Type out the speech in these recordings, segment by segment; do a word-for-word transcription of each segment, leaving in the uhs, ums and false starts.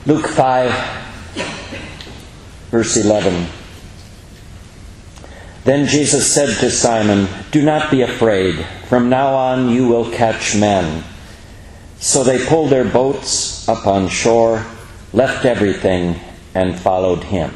Luke five, verse eleven. Then Jesus said to Simon, "Do not be afraid. From now on you will catch men." So they pulled their boats up on shore, left everything, and followed him.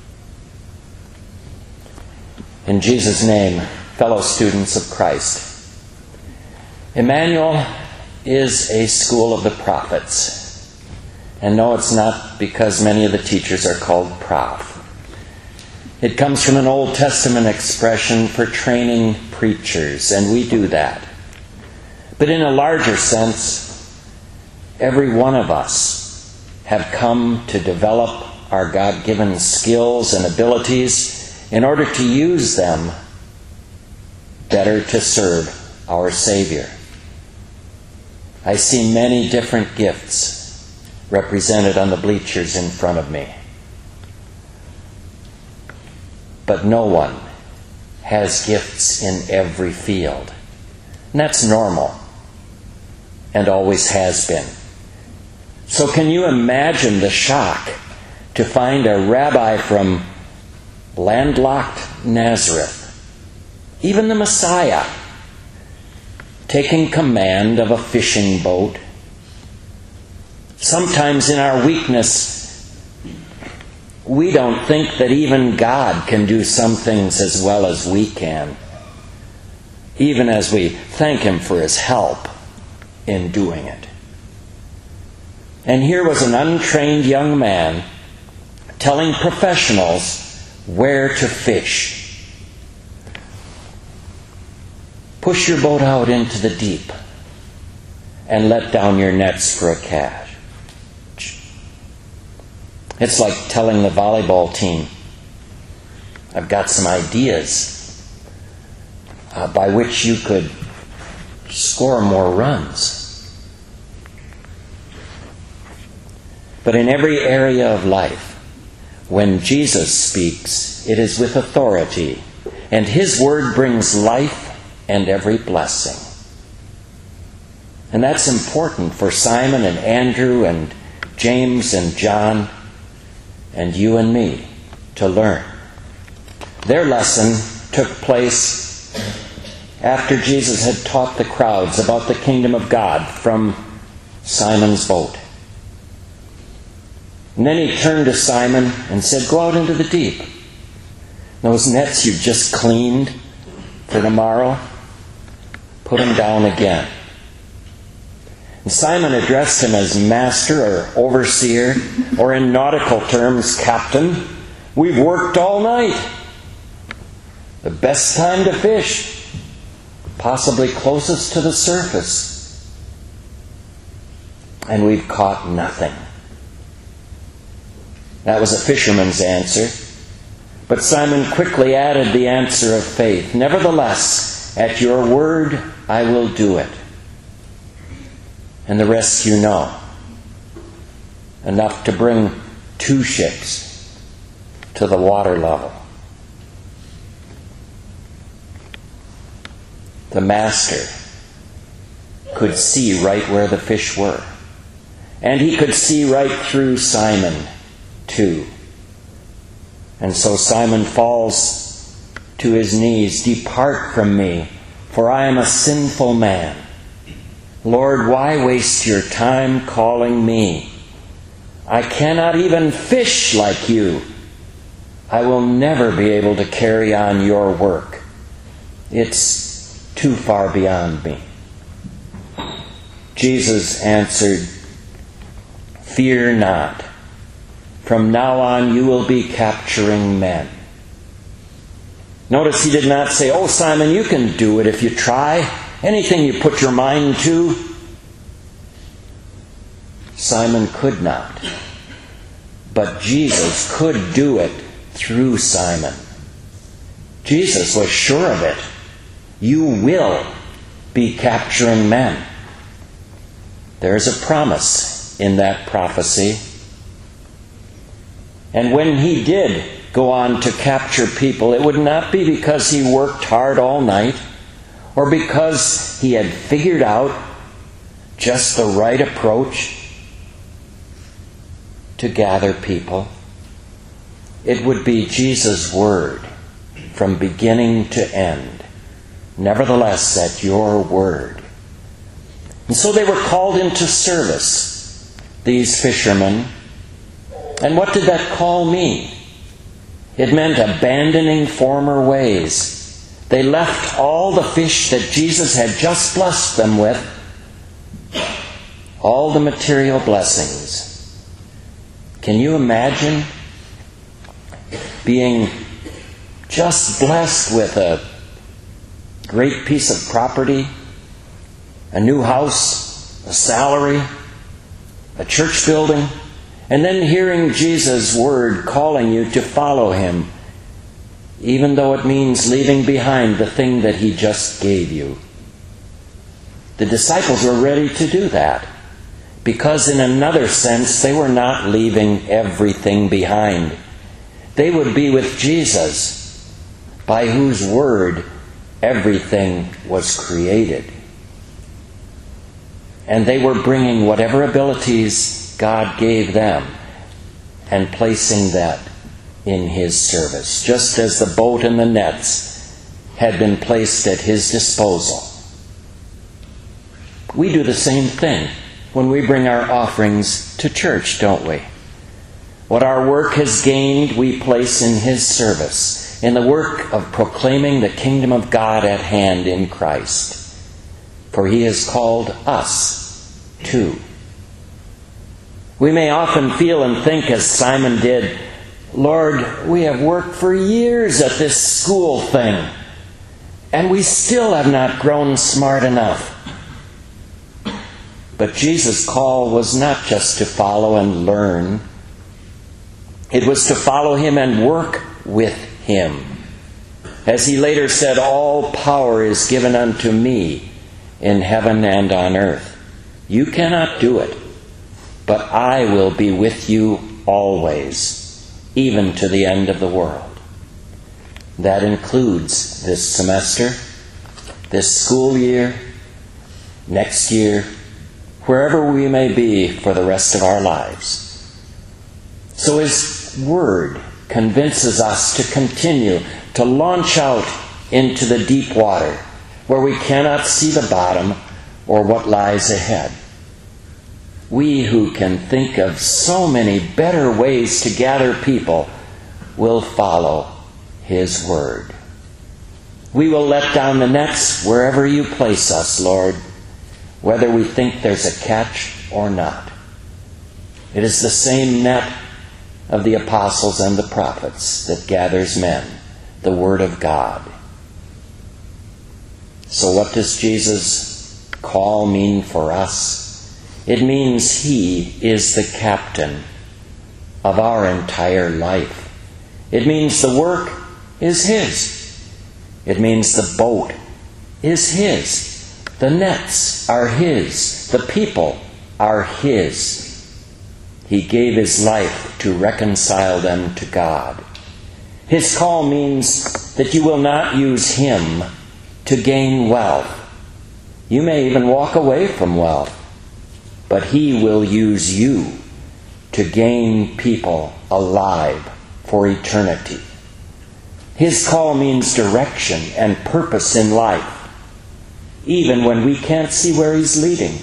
In Jesus' name, fellow students of Christ, Emmanuel is a school of the prophets. And no, it's not because many of the teachers are called prof. It comes from an Old Testament expression for training preachers, and we do that. But in a larger sense, every one of us have come to develop our God-given skills and abilities in order to use them better to serve our Savior. I see many different gifts represented on the bleachers in front of me. But no one has gifts in every field. And that's normal, and always has been. So can you imagine the shock to find a rabbi from landlocked Nazareth, even the Messiah, taking command of a fishing boat? Sometimes in our weakness, we don't think that even God can do some things as well as we can, even as we thank Him for His help in doing it. And here was an untrained young man telling professionals where to fish. Push your boat out into the deep and let down your nets for a catch. It's like telling the volleyball team, I've got some ideas uh, by which you could score more runs. But in every area of life, when Jesus speaks, it is with authority, and His word brings life and every blessing. And that's important for Simon and Andrew and James and John and you and me to learn. Their lesson took place after Jesus had taught the crowds about the kingdom of God from Simon's boat. And then He turned to Simon and said, "Go out into the deep. Those nets you've just cleaned for tomorrow, put them down again." And Simon addressed him as master or overseer, or in nautical terms, captain. "We've worked all night. The best time to fish, possibly closest to the surface. And we've caught nothing." That was a fisherman's answer. But Simon quickly added the answer of faith. "Nevertheless, at your word, I will do it." And the rest you know. Enough to bring two ships to the water level. The master could see right where the fish were. And he could see right through Simon, too. And so Simon falls to his knees. "Depart from me, for I am a sinful man. Lord, why waste your time calling me? I cannot even fish like you. I will never be able to carry on your work. It's too far beyond me." Jesus answered, "Fear not. From now on you will be capturing men." Notice He did not say, "Oh, Simon, you can do it if you try. Anything you put your mind to." Simon could not. But Jesus could do it through Simon. Jesus was sure of it. You will be capturing men. There is a promise in that prophecy. And when He did go on to capture people, it would not be because He worked hard all night, or because He had figured out just the right approach. to gather people. It would be Jesus' word from beginning to end. Nevertheless, at your word. And so they were called into service, these fishermen. And what did that call mean? It meant abandoning former ways. They left all the fish that Jesus had just blessed them with, all the material blessings. Can you imagine being just blessed with a great piece of property, a new house, a salary, a church building, and then hearing Jesus' word calling you to follow him, even though it means leaving behind the thing that he just gave you? The disciples were ready to do that, because in another sense they were not leaving everything behind. They would be with Jesus, by whose word everything was created. And they were bringing whatever abilities God gave them and placing that in his service, just as the boat and the nets had been placed at his disposal. We do the same thing when we bring our offerings to church, don't we? What our work has gained, we place in his service, in the work of proclaiming the kingdom of God at hand in Christ. For he has called us too. We may often feel and think as Simon did, Lord, we have worked for years at this school thing, and we still have not grown smart enough. But Jesus' call was not just to follow and learn. It was to follow him and work with him. As he later said, all power is given unto me in heaven and on earth. You cannot do it, but I will be with you always, even to the end of the world. That includes this semester, this school year, next year, wherever we may be for the rest of our lives. So his word convinces us to continue to launch out into the deep water where we cannot see the bottom or what lies ahead. We who can think of so many better ways to gather people will follow his word. We will let down the nets wherever you place us, Lord, whether we think there's a catch or not. It is the same net of the apostles and the prophets that gathers men, the Word of God. So what does Jesus' call mean for us? It means he is the captain of our entire life. It means the work is his. It means the boat is his. The nets are his. The people are his. He gave his life to reconcile them to God. His call means that you will not use him to gain wealth. You may even walk away from wealth, but he will use you to gain people alive for eternity. His call means direction and purpose in life, even when we can't see where he's leading.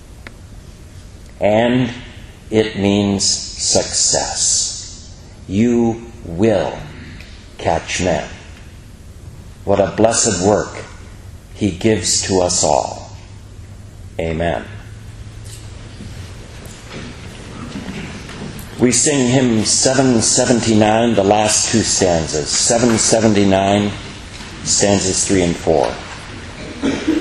And it means success. You will catch men. What a blessed work he gives to us all. Amen. We sing hymn seven seventy-nine, the last two stanzas. seven seventy-nine, stanzas three and four.